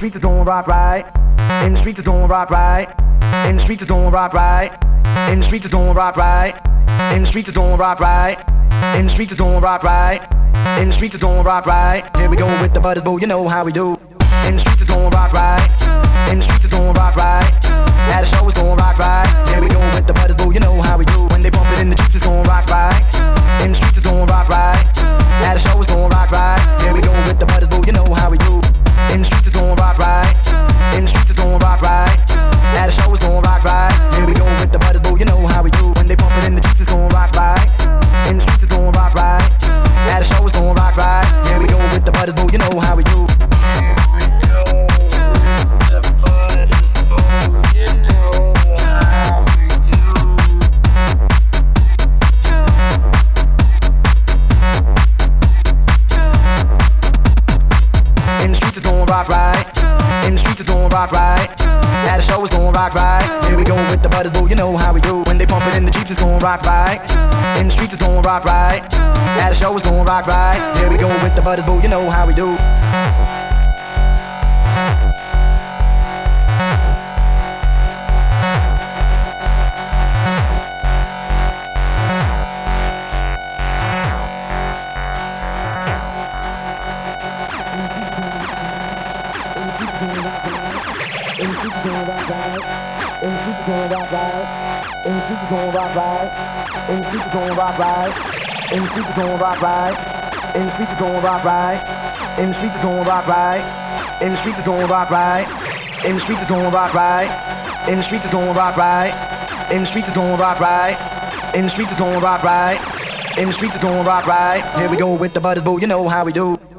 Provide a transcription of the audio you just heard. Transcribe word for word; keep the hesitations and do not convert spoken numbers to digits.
streets is gon' rock right. In the streets is gon' rock right. In the streets is gon' rock right. In the streets is gon' rock right. In the streets is gon' rock right. In the streets is gon' rock right. In the streets is gon' rock right. Here we go with the butters, boo, you know how we do. In the streets is gon' rock right. In the streets is gon' rock right. At the show is gon' rock right. Here we go with the butters, boo, you know how we do. When they bump it in the jeeps, it's gon' rock right. In the streets is gon' rock right. At the show is gon' rock right. Here we go with the butters, boo, you know how we do. In the streets is gon' rock right. In the streets is gon' rock right. At the show is gon' rock right. Here we go with the butters, boo, you know how we do. When they bump it in the jeeps, it's gon' rock right. In the streets is gon' rock right. At the show is gon' rock right. Here we go with the butters, boo, you know how we do. Rock right. In the streets is gon' rock right. At the show is gon' rock right. Here we go with the butters, boo, you know how we do. When they pump it in the jeeps, it's gon' rock right. In the streets is gon' rock right. At the show is gon' rock right. Here we go with the butters, boo, you know how we do. In the streets gon' rock right. In the streets gon' rock right. In the streets gon' rock right. In the streets gon' rock right. In the streets gon' rock right. In the streets gon' rock right. In the streets gon' rock right. In the streets gon' rock right. In the streets gon' rock right. In the streets gon' rock right. In the streets gon' rock right. In the streets gon' rock right. In the streets gon' rock right. Here we go with the butters, boo, you know how we do.